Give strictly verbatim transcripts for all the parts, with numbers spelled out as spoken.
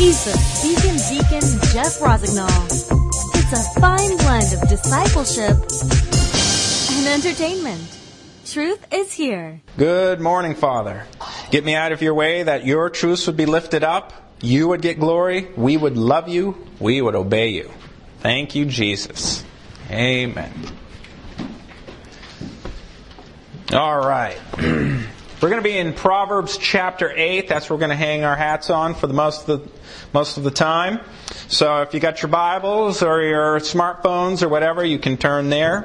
Ethan, Deacon Deacon Jeff Rosignol. It's a fine blend of discipleship and entertainment. Truth is here. Good morning, Father. Get me out of your way that your truths would be lifted up. You would get glory. We would love you. We would obey you. Thank you, Jesus. Amen. All right. We're going to be in Proverbs chapter eight. That's where we're going to hang our hats on for the most of the most of the time. So if you got your Bibles or your smartphones or whatever, you can turn there.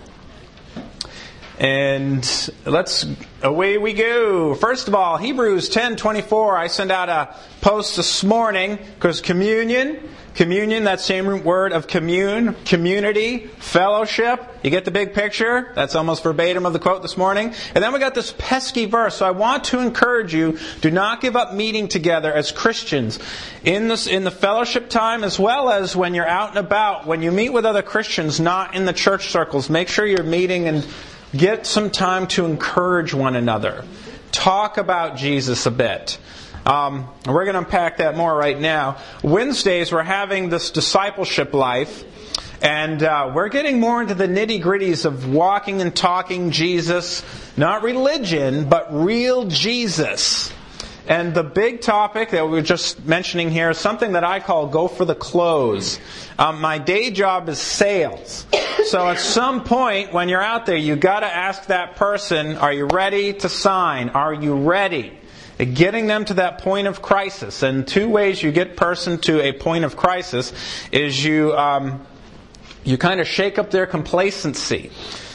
And let's away we go. First of all, Hebrews ten twenty-four. I sent out a post this morning because communion, communion, that same word of commune, community, fellowship. You get the big picture? That's almost verbatim of the quote this morning. And then we got this pesky verse. So I want to encourage you, do not give up meeting together as Christians in this in the fellowship time, as well as when you're out and about. When you meet with other Christians, not in the church circles, make sure you're meeting and get some time to encourage one another. Talk about Jesus a bit. Um, we're going to unpack that more right now. Wednesdays, we're having this discipleship life. And uh, we're getting more into the nitty-gritties of walking and talking Jesus. Not religion, but real Jesus. And the big topic that we were just mentioning here is something that I call go for the close. Um, my day job is sales. So at some point when you're out there, you've got to ask that person, are you ready to sign? Are you ready? Getting them to that point of crisis. And two ways you get person to a point of crisis is you um, you kind of shake up their complacency.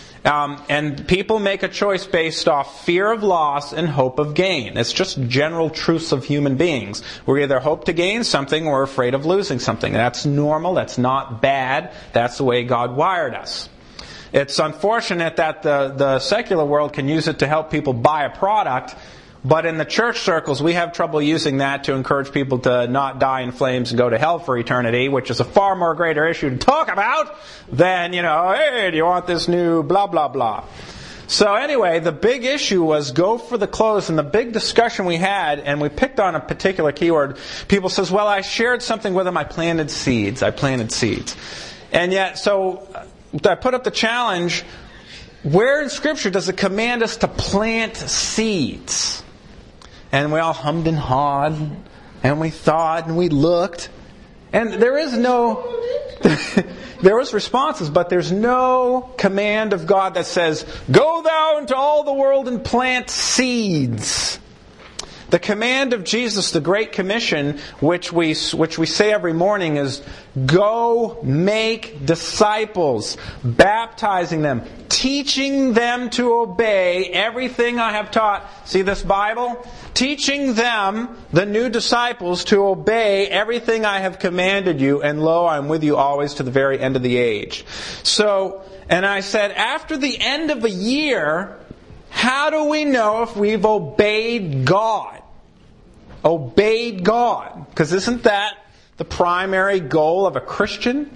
Um, and people make a choice based off fear of loss and hope of gain. It's just general truths of human beings. We either hope to gain something or afraid of losing something. That's normal. That's not bad. That's the way God wired us. It's unfortunate that the, the secular world can use it to help people buy a product. But in the church circles, we have trouble using that to encourage people to not die in flames and go to hell for eternity, which is a far more greater issue to talk about than, you know, hey, do you want this new blah, blah, blah. So anyway, the big issue was go for the close, and the big discussion we had, and we picked on a particular keyword. People says, well, I shared something with them. I planted seeds. I planted seeds. And yet, so I put up the challenge, where in Scripture does it command us to plant seeds? And we all hummed and hawed, and we thought, and we looked. And there is no... there was responses, but there's no command of God that says, go thou into all the world and plant seeds. The command of Jesus, the Great Commission, which we which we say every morning, is go make disciples, baptizing them, teaching them to obey everything I have taught. See this Bible? Teaching them, the new disciples, to obey everything I have commanded you, and lo, I'm with you always to the very end of the age. So, and I said, after the end of a year, how do we know if we've obeyed God? Obeyed God. Because isn't that the primary goal of a Christian?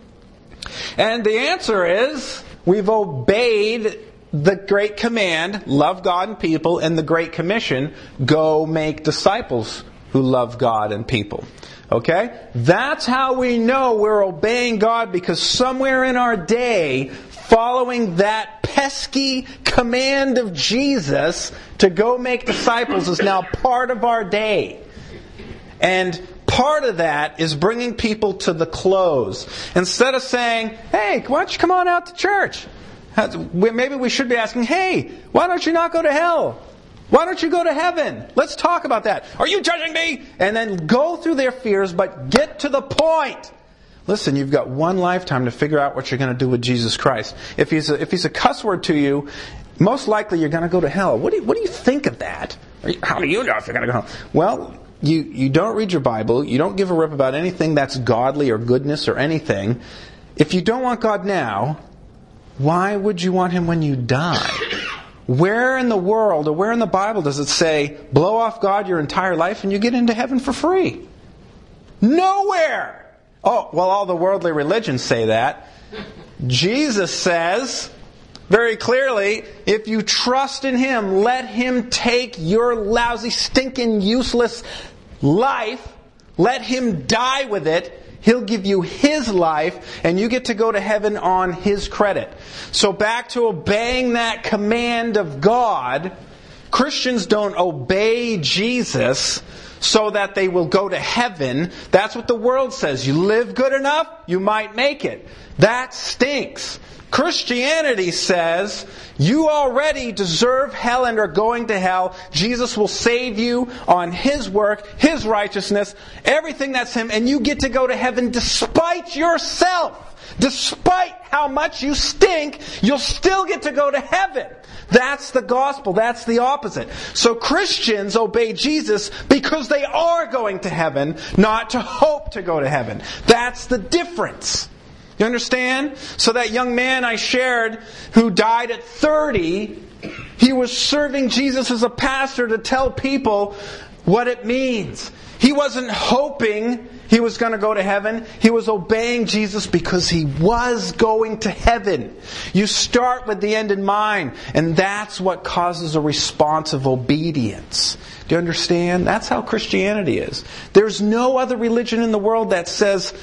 And the answer is, we've obeyed the Great Command, love God and people, and the Great Commission, go make disciples who love God and people. Okay? That's how we know we're obeying God, because somewhere in our day, following that pesky command of Jesus to go make disciples is now part of our day. And part of that is bringing people to the close. Instead of saying, hey, why don't you come on out to church? Maybe we should be asking, hey, why don't you not go to hell? Why don't you go to heaven? Let's talk about that. Are you judging me? And then go through their fears, but get to the point. Listen, you've got one lifetime to figure out what you're going to do with Jesus Christ. If he's a, if he's a cuss word to you, most likely you're going to go to hell. What do you, what do you think of that? How do you know if you're going to go to hell? Well, you, you don't read your Bible. You don't give a rip about anything that's godly or goodness or anything. If you don't want God now, why would you want Him when you die? Where in the world or where in the Bible does it say, blow off God your entire life and you get into heaven for free? Nowhere! Oh, well, all the worldly religions say that. Jesus says very clearly, if you trust in Him, let Him take your lousy, stinking, useless life, Let Him die with it. He'll give you His life, and you get to go to heaven on His credit. So back to obeying that command of God. Christians don't obey Jesus so that they will go to heaven. That's what the world says. You live good enough, you might make it. That stinks. Christianity says you already deserve hell and are going to hell. Jesus will save you on His work, His righteousness, everything that's Him, and you get to go to heaven despite yourself. Despite how much you stink, you'll still get to go to heaven. That's the gospel. That's the opposite. So Christians obey Jesus because they are going to heaven, not to hope to go to heaven. That's the difference. You understand? So that young man I shared who died at thirty, he was serving Jesus as a pastor to tell people what it means. He wasn't hoping he was going to go to heaven. He was obeying Jesus because he was going to heaven. You start with the end in mind, and that's what causes a response of obedience. Do you understand? That's how Christianity is. There's no other religion in the world that says,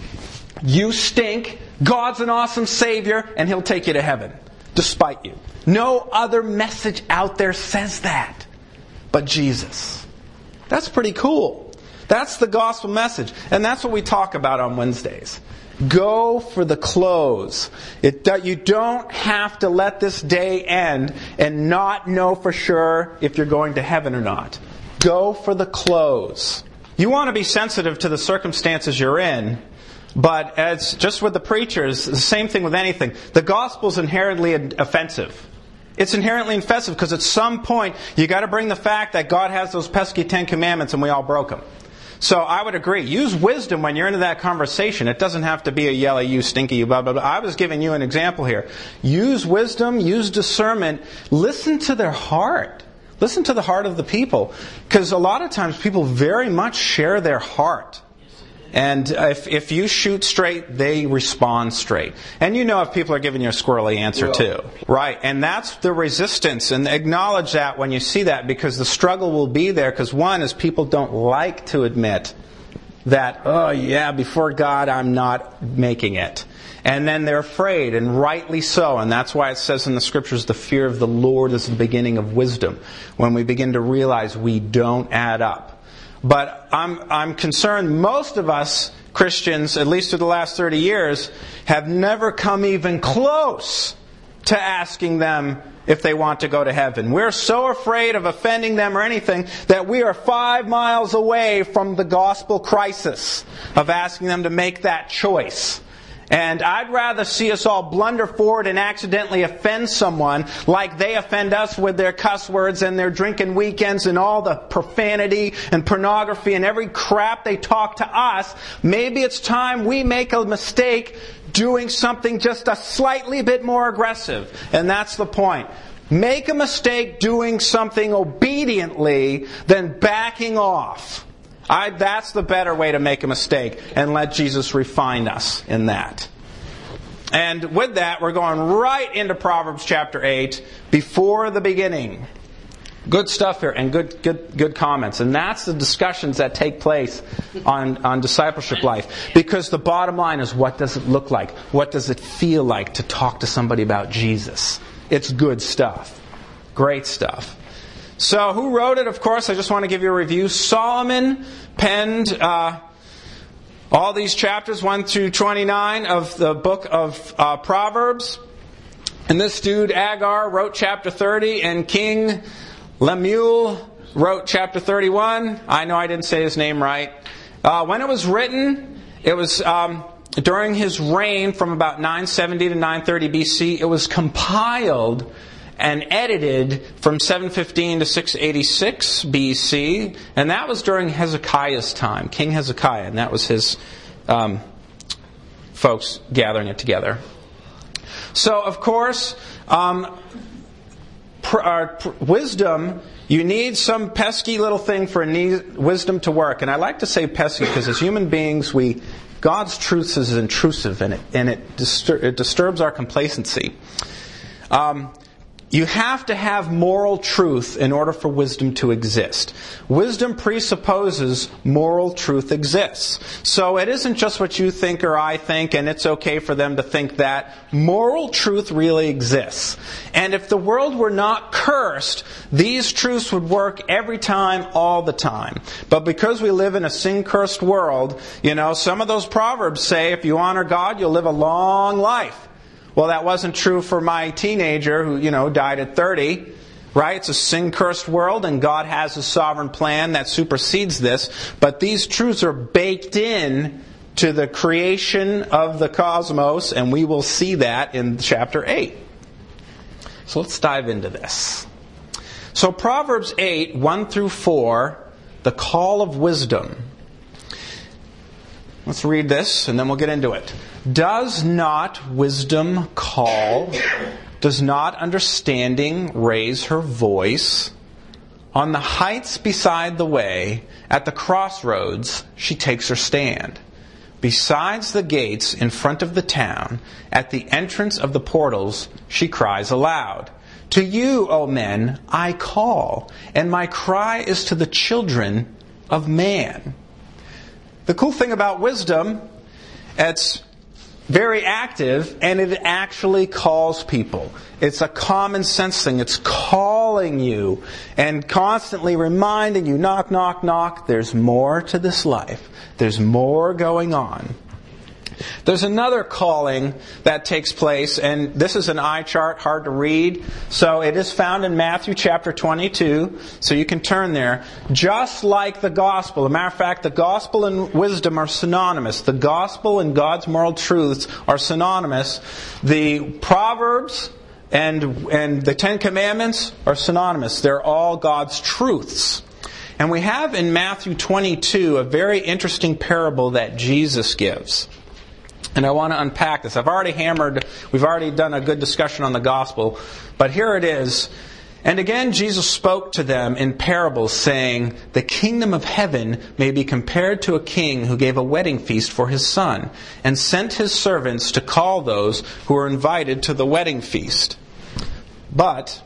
you stink, God's an awesome Savior, and He'll take you to heaven, despite you. No other message out there says that but Jesus. That's pretty cool. That's the gospel message. And that's what we talk about on Wednesdays. Go for the close. It, you don't have to let this day end and not know for sure if you're going to heaven or not. Go for the close. You want to be sensitive to the circumstances you're in, but as just with the preachers, the same thing with anything. The gospel is inherently offensive. It's inherently offensive because at some point you got to bring the fact that God has those pesky Ten Commandments and we all broke them. So I would agree. Use wisdom when you're into that conversation. It doesn't have to be a yelly, you stinky, you blah, blah, blah. I was giving you an example here. Use wisdom, use discernment. Listen to their heart. Listen to the heart of the people. Because a lot of times people very much share their heart. And if if you shoot straight, they respond straight. And you know if people are giving you a squirrely answer too. Right. And that's the resistance. And acknowledge that when you see that, because the struggle will be there. Because one is people don't like to admit that, oh yeah, before God I'm not making it. And then they're afraid, and rightly so. And that's why it says in the Scriptures, the fear of the Lord is the beginning of wisdom. When we begin to realize we don't add up. But I'm I'm concerned most of us Christians, at least for the last thirty years, have never come even close to asking them if they want to go to heaven. We're so afraid of offending them or anything that we are five miles away from the gospel crisis of asking them to make that choice. And I'd rather see us all blunder forward and accidentally offend someone like they offend us with their cuss words and their drinking weekends and all the profanity and pornography and every crap they talk to us. Maybe it's time we make a mistake doing something just a slightly bit more aggressive. And that's the point. Make a mistake doing something obediently than backing off. I, that's the better way to make a mistake, and let Jesus refine us in that. And with that, we're going right into Proverbs chapter eight, before the beginning. Good stuff here, and good good good comments. And that's the discussions that take place on, on discipleship life. Because the bottom line is, what does it look like? What does it feel like to talk to somebody about Jesus? It's good stuff. Great stuff. So, who wrote it? Of course, I just want to give you a review. Solomon penned uh, all these chapters, one through twenty-nine of the book of uh, Proverbs. And this dude, Agar, wrote chapter thirty, and King Lemuel wrote chapter thirty-one. I know I didn't say his name right. Uh, when it was written, it was um, during his reign from about nine seventy to nine thirty B C. It was compiled and edited from seven fifteen to six eighty-six B C, and that was during Hezekiah's time, King Hezekiah, and that was his um, folks gathering it together. So, of course, um, pr- uh, pr- wisdom, you need some pesky little thing for need- wisdom to work. And I like to say pesky because as human beings, we God's truth is intrusive, and it, and it, distur- it disturbs our complacency. Um, You have to have moral truth in order for wisdom to exist. Wisdom presupposes moral truth exists. So it isn't just what you think or I think, and it's okay for them to think that. Moral truth really exists. And if the world were not cursed, these truths would work every time, all the time. But because we live in a sin-cursed world, you know, some of those proverbs say, if you honor God, you'll live a long life. Well, that wasn't true for my teenager who, you know, died at thirty, right? It's a sin-cursed world, and God has a sovereign plan that supersedes this. But these truths are baked in to the creation of the cosmos, and we will see that in chapter eight. So let's dive into this. So Proverbs eight, one through four, the call of wisdom. Let's read this, and then we'll get into it. Does not wisdom call? Does not understanding raise her voice? On the heights beside the way, at the crossroads, she takes her stand. Besides the gates in front of the town, at the entrance of the portals, she cries aloud. To you, O men, I call, and my cry is to the children of man. The cool thing about wisdom, it's very active, and it actually calls people. It's a common sense thing. It's calling you and constantly reminding you, knock, knock, knock, there's more to this life. There's more going on. There's another calling that takes place, and this is an eye chart, hard to read. So it is found in Matthew chapter twenty-two, so you can turn there. Just like the gospel. As a matter of fact, the gospel and wisdom are synonymous. The gospel and God's moral truths are synonymous. The Proverbs and, and the Ten Commandments are synonymous. They're all God's truths. And we have in Matthew twenty-two a very interesting parable that Jesus gives. And I want to unpack this. I've already hammered, we've already done a good discussion on the gospel, but here it is. And again, Jesus spoke to them in parables, saying, the kingdom of heaven may be compared to a king who gave a wedding feast for his son, and sent his servants to call those who were invited to the wedding feast. But,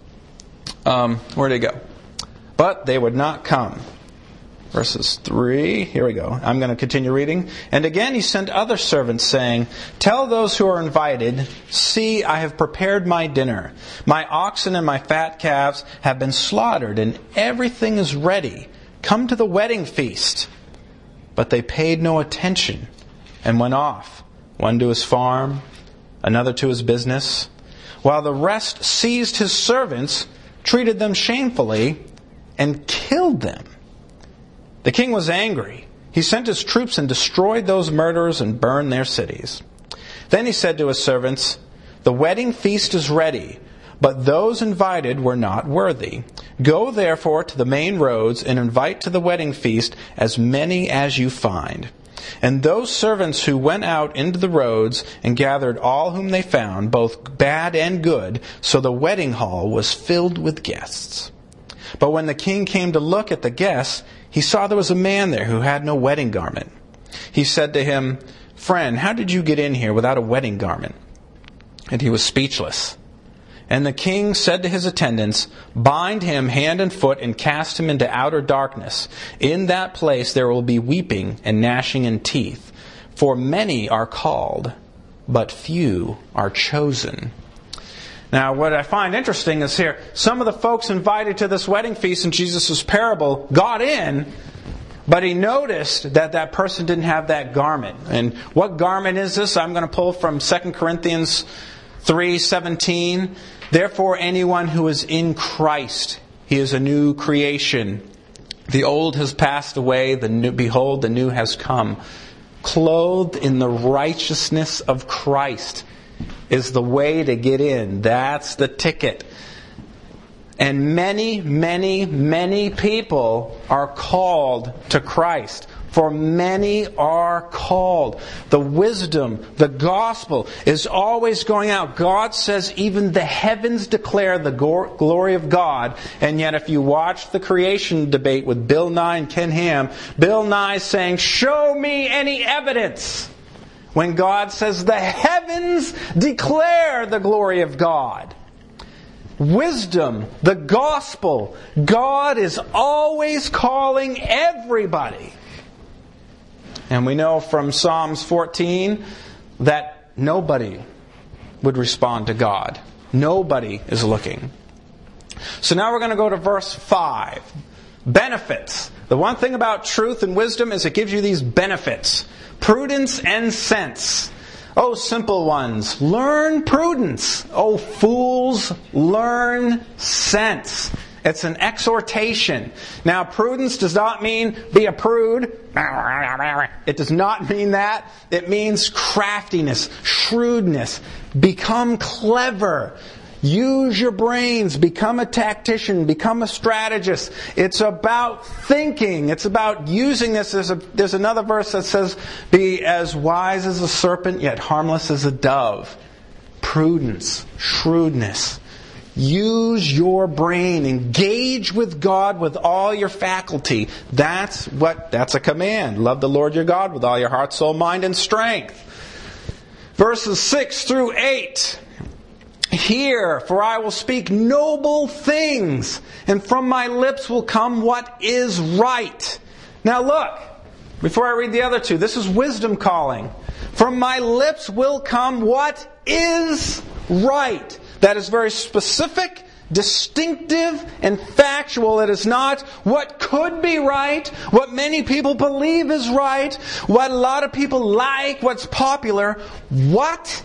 um, where did it go? But they would not come. Verses three, here we go. I'm going to continue reading. And again he sent other servants, saying, tell those who are invited, see, I have prepared my dinner. My oxen and my fat calves have been slaughtered, and everything is ready. Come to the wedding feast. But they paid no attention and went off, one to his farm, another to his business, while the rest seized his servants, treated them shamefully, and killed them. The king was angry. He sent his troops and destroyed those murderers and burned their cities. Then he said to his servants, the wedding feast is ready, but those invited were not worthy. Go therefore to the main roads and invite to the wedding feast as many as you find. And those servants who went out into the roads and gathered all whom they found, both bad and good, so the wedding hall was filled with guests. But when the king came to look at the guests, he saw there was a man there who had no wedding garment. He said to him, friend, how did you get in here without a wedding garment? And he was speechless. And the king said to his attendants, bind him hand and foot and cast him into outer darkness. In that place there will be weeping and gnashing of teeth. For many are called, but few are chosen. Now, what I find interesting is here, some of the folks invited to this wedding feast in Jesus' parable got in, but he noticed that that person didn't have that garment. And what garment is this? I'm going to pull from Second Corinthians three seventeen. Therefore, anyone who is in Christ, he is a new creation. The old has passed away, the new, behold, the new has come. Clothed in the righteousness of Christ is the way to get in. That's the ticket. And many, many, many people are called to Christ. For many are called. The wisdom, the gospel is always going out. God says even the heavens declare the glory of God. And yet if you watch the creation debate with Bill Nye and Ken Ham, Bill Nye is saying, show me any evidence. When God says the heavens declare the glory of God. wisdom, the gospel. God is always calling everybody. And we know from Psalms fourteen that nobody would respond to God. Nobody is looking. So now we're going to go to verse five. Benefits. The one thing about truth and wisdom is it gives you these benefits. Prudence and sense. Oh, simple ones, learn prudence. Oh, fools, learn sense. It's an exhortation. Now, prudence does not mean be a prude. It does not mean that. It means craftiness, shrewdness. Become clever. Use your brains. Become a tactician. Become a strategist. It's about thinking. It's about using this. There's, a, there's another verse that says, be as wise as a serpent, yet harmless as a dove. Prudence, shrewdness. Use your brain. Engage with God with all your faculty. That's what, that's a command. Love the Lord your God with all your heart, soul, mind, and strength. Verses six through eight. Hear, for I will speak noble things, and from my lips will come what is right. Now look, before I read the other two, this is wisdom calling. From my lips will come what is right. That is very specific, distinctive, and factual. It is not what could be right, what many people believe is right, what a lot of people like, what's popular. What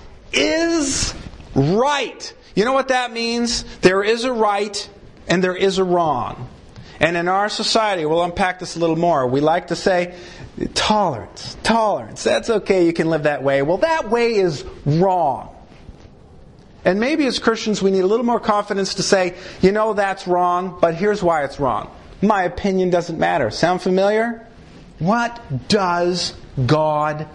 is right? You know what that means? There is a right and there is a wrong. And in our society, we'll unpack this a little more. We like to say, tolerance, tolerance. That's okay, you can live that way. Well, that way is wrong. And maybe as Christians we need a little more confidence to say, you know that's wrong, but here's why it's wrong. My opinion doesn't matter. Sound familiar? What does God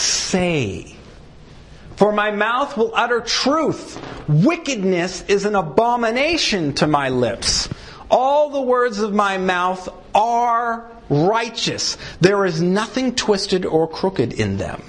say? For my mouth will utter truth. Wickedness is an abomination to my lips. All the words of my mouth are righteous. There is nothing twisted or crooked in them.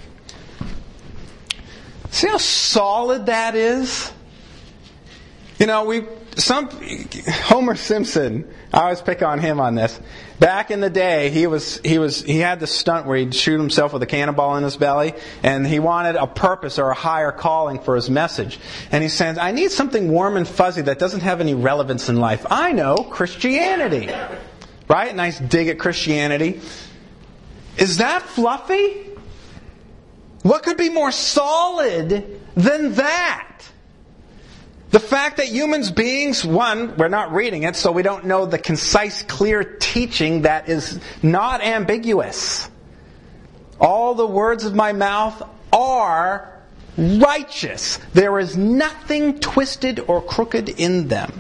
See how solid that is? You know, we some Homer Simpson, I always pick on him on this. Back in the day, he was he was he had this stunt where he'd shoot himself with a cannonball in his belly, and he wanted a purpose or a higher calling for his message. And he said, I need something warm and fuzzy that doesn't have any relevance in life. I know, Christianity. Right? Nice dig at Christianity. Is that fluffy? What could be more solid than that? The fact that humans beings, one, we're not reading it, so we don't know the concise, clear teaching that is not ambiguous. All the words of my mouth are righteous. There is nothing twisted or crooked in them.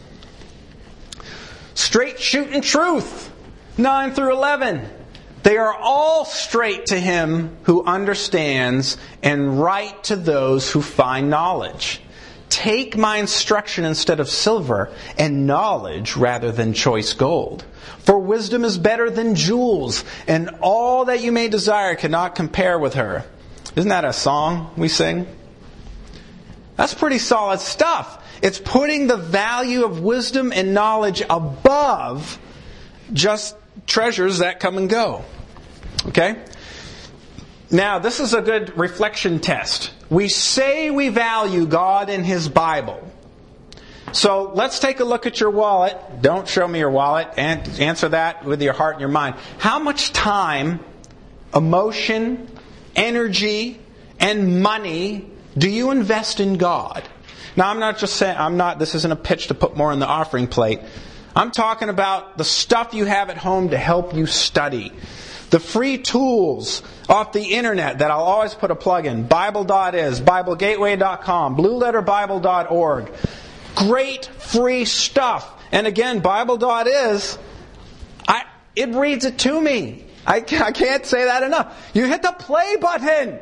Straight shooting truth, nine through eleven. They are all straight to him who understands, and right to those who find knowledge. Take my instruction instead of silver, and knowledge rather than choice gold. For wisdom is better than jewels, and all that you may desire cannot compare with her. Isn't that a song we sing? That's pretty solid stuff. It's putting the value of wisdom and knowledge above just treasures that come and go. Okay? Now, this is a good reflection test. We say we value God and His Bible. So let's take a look at your wallet. Don't show me your wallet. And answer that with your heart and your mind. How much time, emotion, energy, and money do you invest in God? Now, I'm not just saying, I'm not, this isn't a pitch to put more in the offering plate. I'm talking about the stuff you have at home to help you study. The free tools off the internet that I'll always put a plug in. Bible dot is, Bible Gateway dot com, Blue Letter Bible dot org. Great free stuff. And again, Bible dot is, I, it reads it to me. I, I can't say that enough. You hit the play button.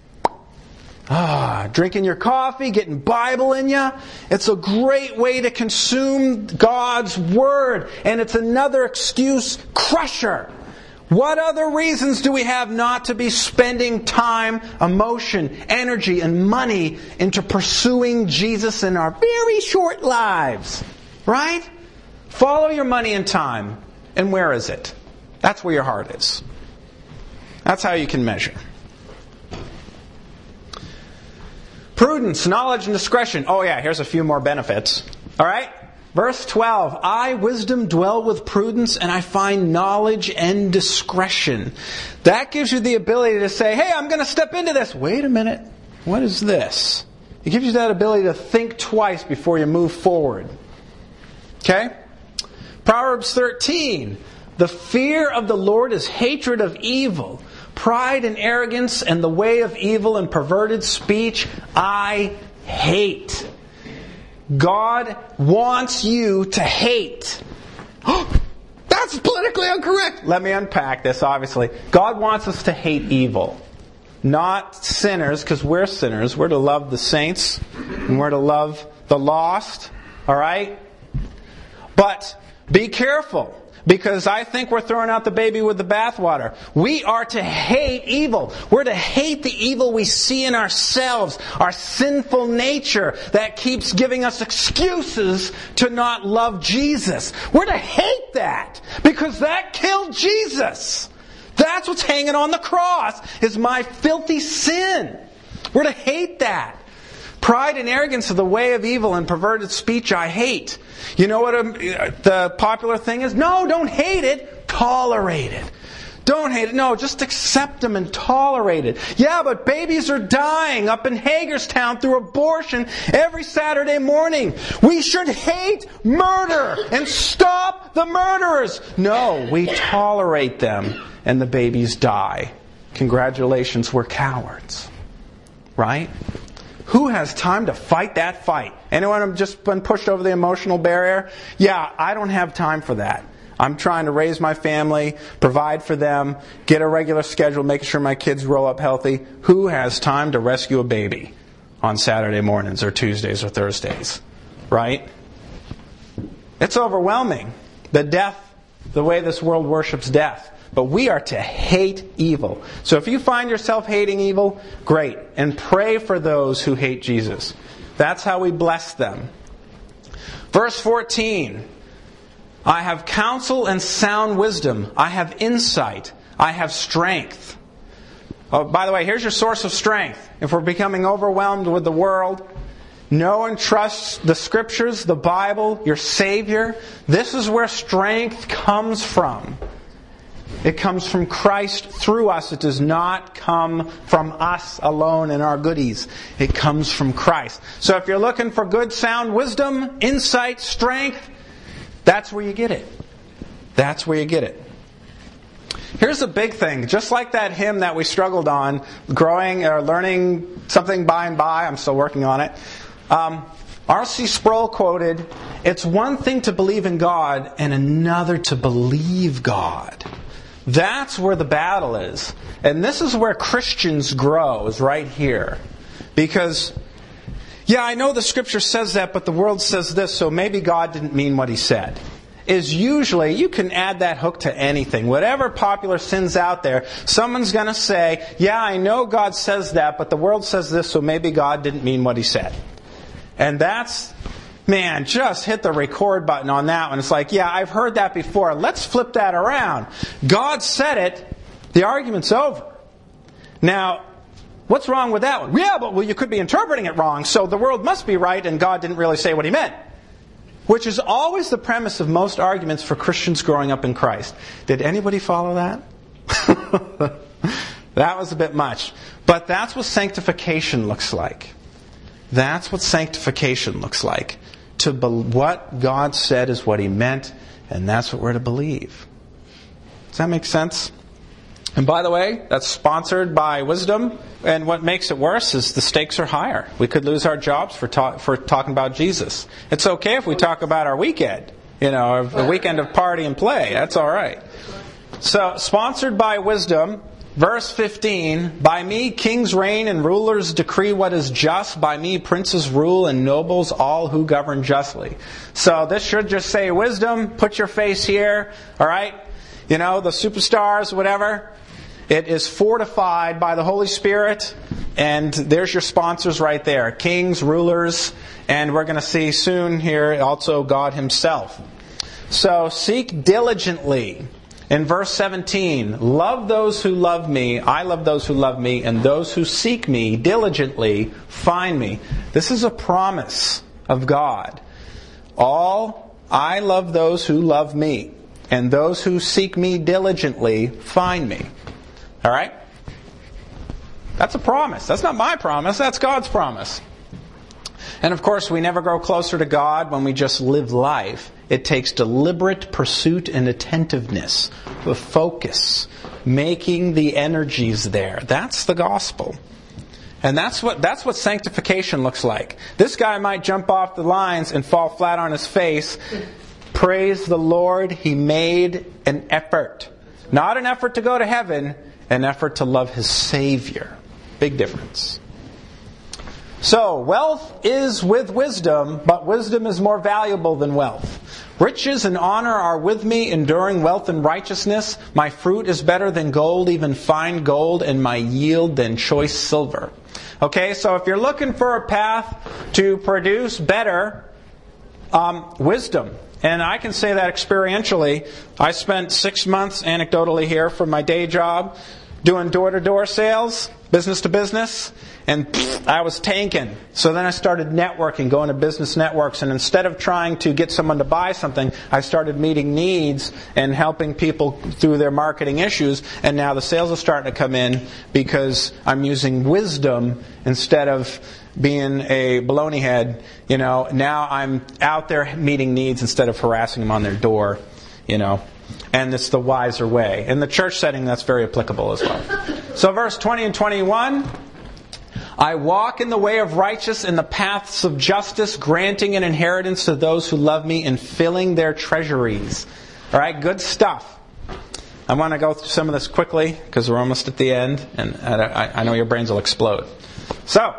Ah, drinking your coffee, getting Bible in you. It's a great way to consume God's Word. And it's another excuse crusher. What other reasons do we have not to be spending time, emotion, energy, and money into pursuing Jesus in our very short lives? Right? Follow your money and time. And where is it? That's where your heart is. That's how you can measure. Prudence, knowledge, and discretion. Oh yeah, here's a few more benefits. All right? Verse twelve, I, wisdom, dwell with prudence, and I find knowledge and discretion. That gives you the ability to say, hey, I'm going to step into this. Wait a minute. What is this? It gives you that ability to think twice before you move forward. Okay? Proverbs thirteen, the fear of the Lord is hatred of evil. Pride and arrogance and the way of evil and perverted speech I hate. God wants you to hate. That's politically incorrect. Let me unpack this, obviously. God wants us to hate evil. Not sinners, because we're sinners. We're to love the saints. And we're to love the lost. Alright? But be careful. Because I think we're throwing out the baby with the bathwater. We are to hate evil. We're to hate the evil we see in ourselves. Our sinful nature that keeps giving us excuses to not love Jesus. We're to hate that. Because that killed Jesus. That's what's hanging on the cross. Is my filthy sin. We're to hate that. Pride and arrogance are the way of evil, and perverted speech I hate. You know what a, the popular thing is? No, don't hate it. Tolerate it. Don't hate it. No, just accept them and tolerate it. Yeah, but babies are dying up in Hagerstown through abortion every Saturday morning. We should hate murder and stop the murderers. No, we tolerate them and the babies die. Congratulations, we're cowards. Right? Who has time to fight that fight? Anyone have just been pushed over the emotional barrier? Yeah, I don't have time for that. I'm trying to raise my family, provide for them, get a regular schedule, making sure my kids grow up healthy. Who has time to rescue a baby on Saturday mornings or Tuesdays or Thursdays? Right? It's overwhelming. The death, the way this world worships death. But we are to hate evil. So if you find yourself hating evil, great. And pray for those who hate Jesus. That's how we bless them. Verse fourteen. I have counsel and sound wisdom. I have insight. I have strength. Oh, by the way, here's your source of strength. If we're becoming overwhelmed with the world, know and trust the Scriptures, the Bible, your Savior. This is where strength comes from. It comes from Christ through us. It does not come from us alone and our goodies. It comes from Christ. So if you're looking for good, sound wisdom, insight, strength, that's where you get it. That's where you get it. Here's the big thing. Just like that hymn that we struggled on, growing or learning something by and by, I'm still working on it. Um, R C Sproul quoted, it's one thing to believe in God and another to believe God. That's where the battle is. And this is where Christians grow, is right here. Because, yeah, I know the Scripture says that, but the world says this, so maybe God didn't mean what He said. Is usually, you can add that hook to anything. Whatever popular sin's out there, someone's going to say, yeah, I know God says that, but the world says this, so maybe God didn't mean what He said. And that's... Man, just hit the record button on that one. It's like, yeah, I've heard that before. Let's flip that around. God said it. The argument's over. Now, what's wrong with that one? Yeah, but well, you could be interpreting it wrong, so the world must be right and God didn't really say what He meant. Which is always the premise of most arguments for Christians growing up in Christ. Did anybody follow that? That was a bit much. But that's what sanctification looks like. That's what sanctification looks like. To be- what God said is what He meant, and that's what we're to believe. Does that make sense? And by the way, that's sponsored by Wisdom. And what makes it worse is the stakes are higher. We could lose our jobs for ta- for talking about Jesus. It's okay if we talk about our weekend, you know, a weekend of party and play. That's all right. So, sponsored by Wisdom. Verse fifteen, by me kings reign and rulers decree what is just. By me princes rule and nobles all who govern justly. So this should just say wisdom. Put your face here. All right. you know, the superstars, whatever. It is fortified by the Holy Spirit, and there's your sponsors right there. Kings, rulers, and we're going to see soon here also God Himself. So seek diligently. In verse seventeen, love those who love me, I love those who love me, and those who seek me diligently find me. This is a promise of God. All, I love those who love me, and those who seek me diligently find me. All right? That's a promise. That's not my promise. That's God's promise. And of course, we never grow closer to God when we just live life. It takes deliberate pursuit and attentiveness, the focus, making the energies there. That's the gospel. And that's what that's what sanctification looks like. This guy might jump off the lines and fall flat on his face. Praise the Lord, he made an effort. Not an effort to go to heaven, an effort to love his Savior. Big difference. So, wealth is with wisdom, but wisdom is more valuable than wealth. Riches and honor are with me, enduring wealth and righteousness. My fruit is better than gold, even fine gold, and my yield than choice silver. Okay, so if you're looking for a path to produce better, um, wisdom. And I can say that experientially. I spent six months anecdotally here from my day job doing door-to-door sales, business to business, and pfft, I was tanking. So then I started networking, going to business networks, and instead of trying to get someone to buy something, I started meeting needs and helping people through their marketing issues, and now the sales are starting to come in because I'm using wisdom instead of being a baloney head. You know, now I'm out there meeting needs instead of harassing them on their door, you know. And it's the wiser way. In the church setting, that's very applicable as well. So verse twenty and twenty-one, I walk in the way of righteousness in the paths of justice, granting an inheritance to those who love me and filling their treasuries. All right, good stuff. I want to go through some of this quickly because we're almost at the end, and I, I know your brains will explode. So,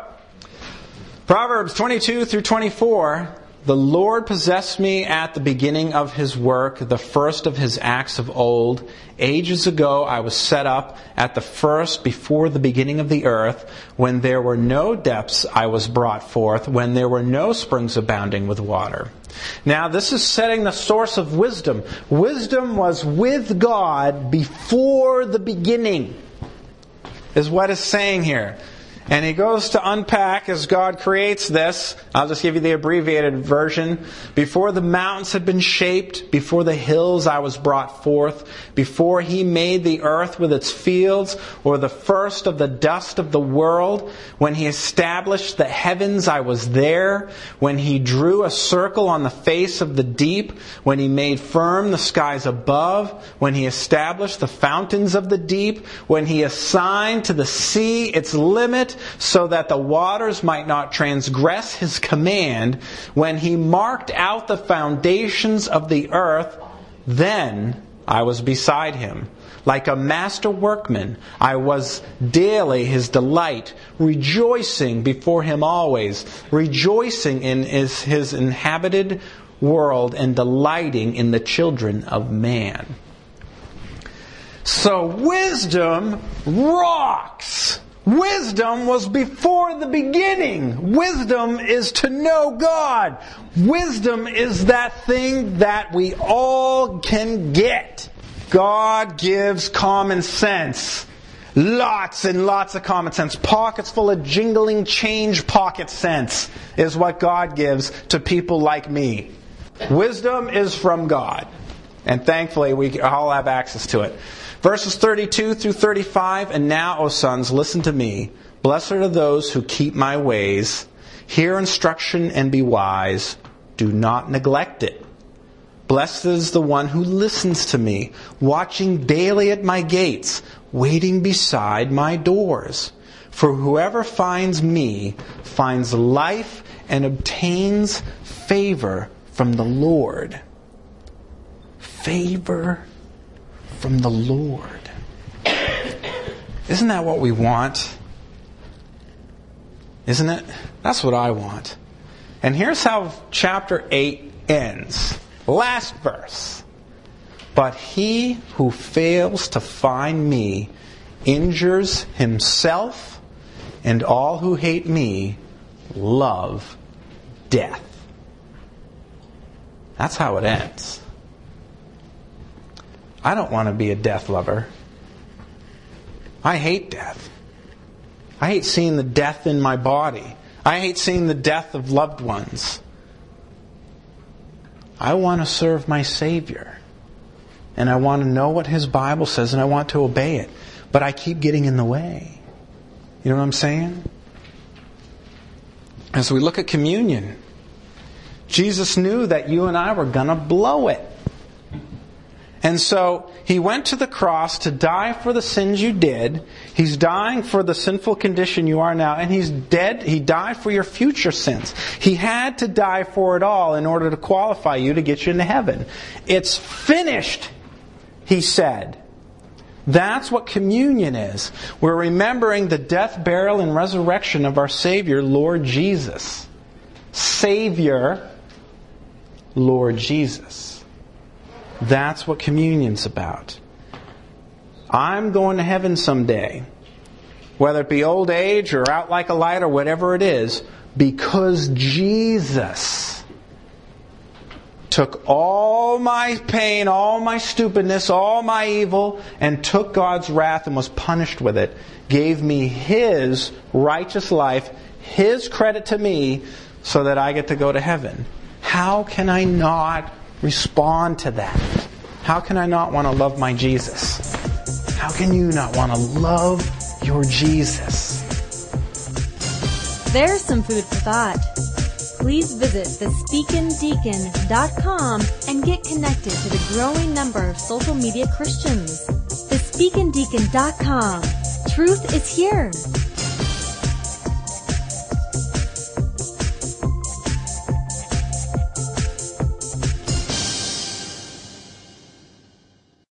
Proverbs twenty-two through twenty-four. The Lord possessed me at the beginning of His work, the first of His acts of old. Ages ago I was set up at the first before the beginning of the earth. When there were no depths I was brought forth, when there were no springs abounding with water. Now this is setting the source of wisdom. Wisdom was with God before the beginning, is what it's saying here. And he goes to unpack as God creates this. I'll just give you the abbreviated version. Before the mountains had been shaped, before the hills I was brought forth, before He made the earth with its fields, or the first of the dust of the world, when He established the heavens I was there, when He drew a circle on the face of the deep, when He made firm the skies above, when He established the fountains of the deep, when He assigned to the sea its limit, so that the waters might not transgress His command, when He marked out the foundations of the earth, then I was beside Him. Like a master workman, I was daily His delight, rejoicing before Him always, rejoicing in His, his inhabited world and delighting in the children of man. So wisdom rocks! Wisdom was before the beginning. Wisdom is to know God. Wisdom is that thing that we all can get. God gives common sense. Lots and lots of common sense. Pockets full of jingling change pocket sense is what God gives to people like me. Wisdom is from God. And thankfully we all have access to it. Verses thirty-two through thirty-five, and now, O sons, listen to me. Blessed are those who keep my ways. Hear instruction and be wise. Do not neglect it. Blessed is the one who listens to me, watching daily at my gates, waiting beside my doors. For whoever finds me finds life and obtains favor from the Lord. Favor from the Lord. Isn't that what we want? Isn't it? That's what I want. And here's how chapter eight ends. Last verse. But he who fails to find me injures himself, and all who hate me love death. That's how it ends. I don't want to be a death lover. I hate death. I hate seeing the death in my body. I hate seeing the death of loved ones. I want to serve my Savior. And I want to know what His Bible says, and I want to obey it. But I keep getting in the way. You know what I'm saying? As we look at communion, Jesus knew that you and I were going to blow it. And so He went to the cross to die for the sins you did. He's dying for the sinful condition you are now. And He's dead. He died for your future sins. He had to die for it all in order to qualify you to get you into heaven. It's finished, He said. That's what communion is. We're remembering the death, burial, and resurrection of our Savior, Lord Jesus. Savior, Lord Jesus. That's what communion's about. I'm going to heaven someday, whether it be old age or out like a light or whatever it is, because Jesus took all my pain, all my stupidness, all my evil, and took God's wrath and was punished with it. Gave me His righteous life, His credit to me, so that I get to go to heaven. How can I not respond to that? How can I not want to love my Jesus? How can you not want to love your Jesus? There's some food for thought. Please visit the speakin deacon dot com and get connected to the growing number of social media Christians. the speakin deacon dot com. Truth is here.